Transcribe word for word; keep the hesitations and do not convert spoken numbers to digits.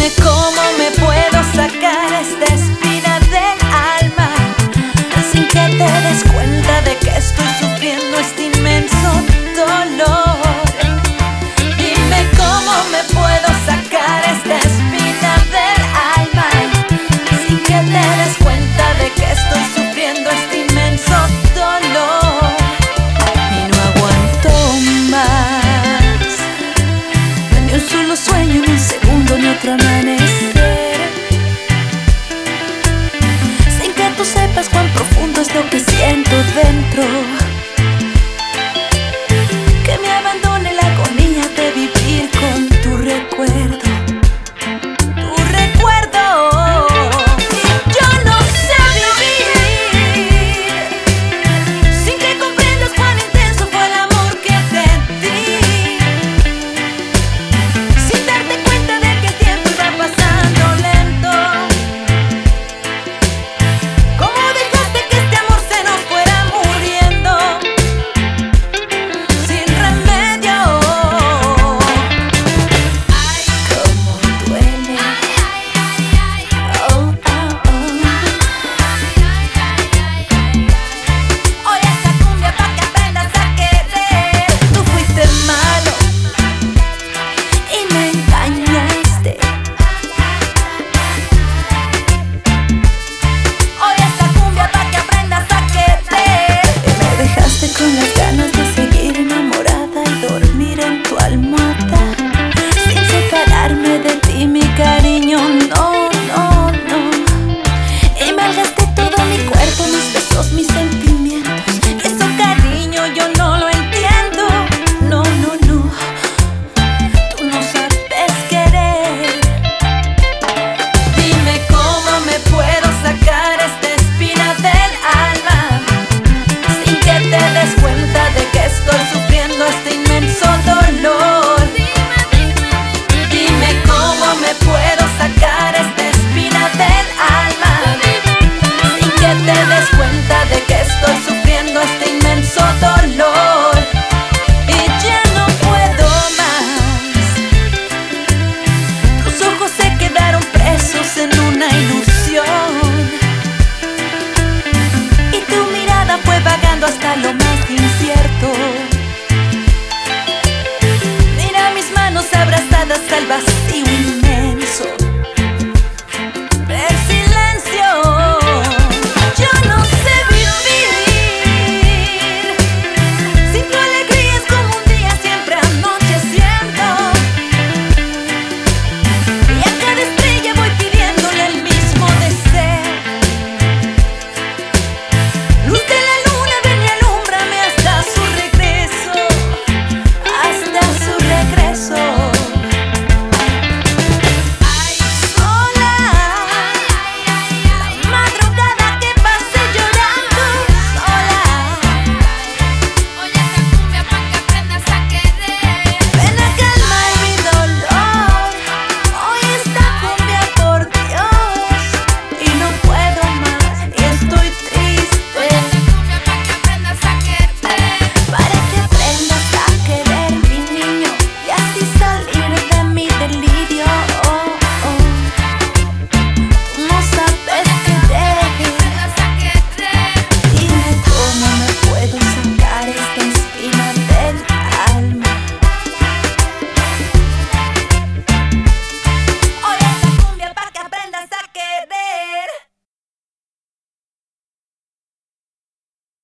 Dime cómo me puedo sacar esta espina del alma sin que te des cuenta de que estoy sufriendo este inmenso dolor. Dime cómo me puedo sacar esta espina del alma sin que te des cuenta de que estoy sufriendo este inmenso dolor. Y no aguanto más, no ni un solo sueño, ni un segundo, ni otro amanecer sin que tú sepas cuán profundo es lo que siento dentro.